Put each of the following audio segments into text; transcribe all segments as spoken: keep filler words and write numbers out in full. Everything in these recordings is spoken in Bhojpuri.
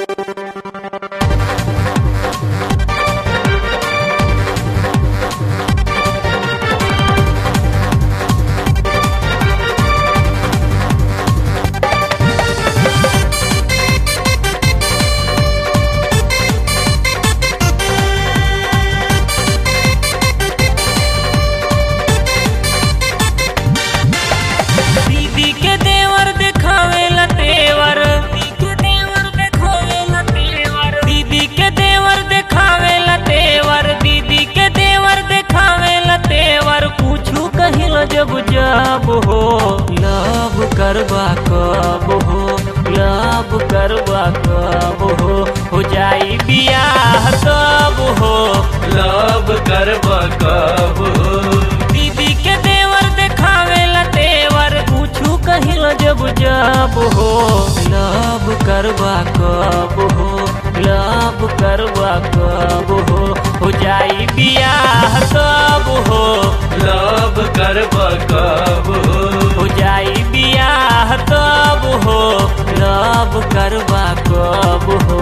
जब जब हो लव करवा कब हो, लव करवा कब हो, हो जाई बियाह तब हो, लव करवा कब हो। दीदी के देवर देखावेला तेवर पूछू कहिल जब जब हो लव करवा कब हो, लव करवा कब हो, हो जाई बियाह तब हो, लव करवा कब हो, हो जाई बियाह तब हो, लव करवा कब हो।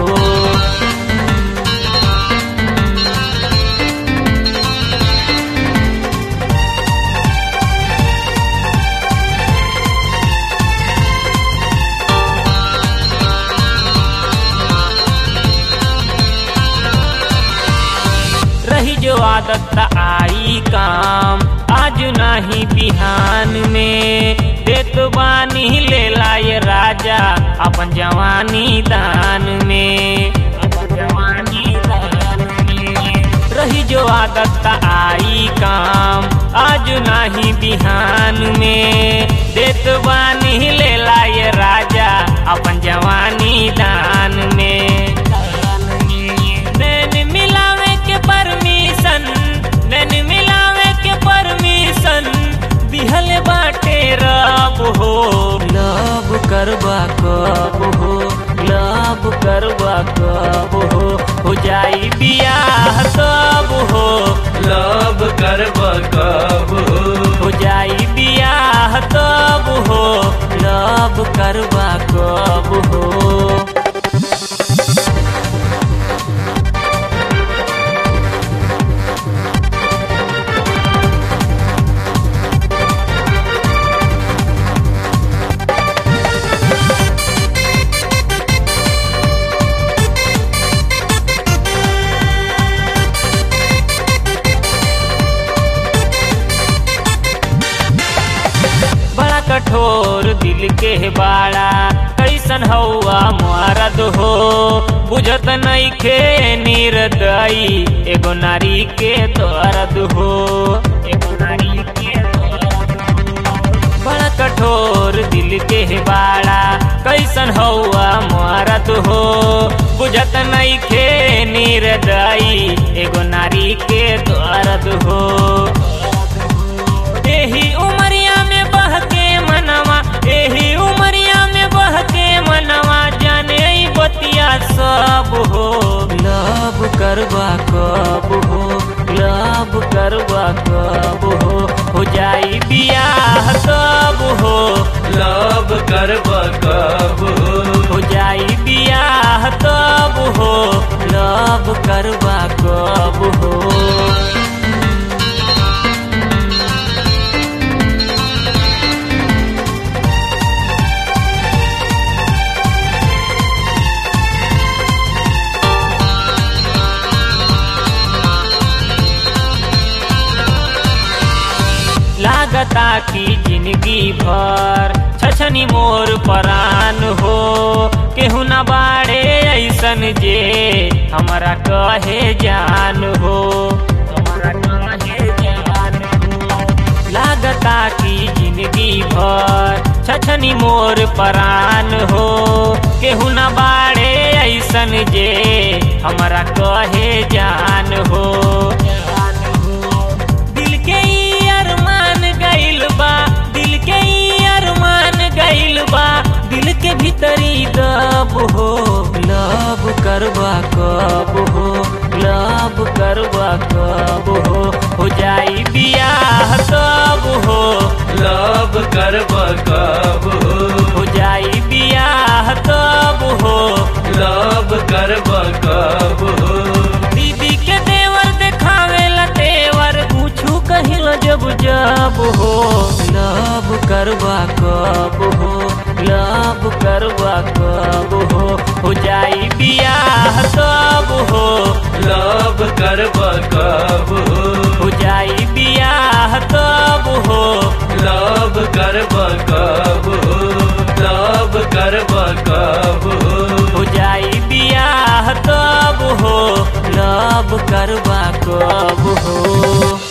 रही जो आदत आई काम आज नहीं बिहान में, देत बानी ले लाए राजा अपन जवानी दान में, अपन जवानी दान में। रही जो आदत आई काम आज नहीं बिहान में, देत बानी ले लाए राजा अपन जवानी दान में। नैन मिलावे के परमिशन, नैन मिलावे के परमिशन दिहल बाटे रब हो, लव करवा कब हो, लव करवा कब हो, हो जाई बियाह तब हो, लव करवा कब हो, हो जाई बियाह तब हो, लव करवा कब हो। कठोर दिल के बाड़ा कैसन हौआ मरद हो, बुझत नइखे निर्दयी एगो नारी के दर्द हो, एगो नारी के दर्द हो। बड़ा कठोर दिल के बाड़ा कैसन हौआ मरद हो, बुझत नइखे निर्दयी एगो नारी के दर्द हो। एही उमरिया में बह के मनवा, एही उमरिया में बह के मनवा जाने बतिया सब हो, लव करवा कब हो, लव करवा कब हो, हो जाई बियाह तब हो, लव करवा कब हो, हो जाई बियाह तब हो, लव करवा कब हो। लागता की जिंदगी भर छछनी मोर परान हो, केहू न बाड़े ऐसन जे हमारा कहे जान हो, हमारा कहे जान हो। लागता की जिंदगी भर छछनी मोर परान हो, केहू न बाड़े ऐसन जे हमारा कहे जान हो। दिल के गइल बा, दिल के अरमान गइल बा, दिल के भीतरी दब हो, लव करवा कब हो, लव करवा कब हो, हो जाई बियाह तब हो, लव करवा कब हो, हो जाई बियाह तब हो, लव कब हो लव करवा कब हो लव करवा कब हो हो जाई बियाह तब हो लव करवा कब हो हो जाई बियाह तब हो लव करवा कब हो लव करवा कब हो हो जाई बियाह तब हो लव करवा कब हो।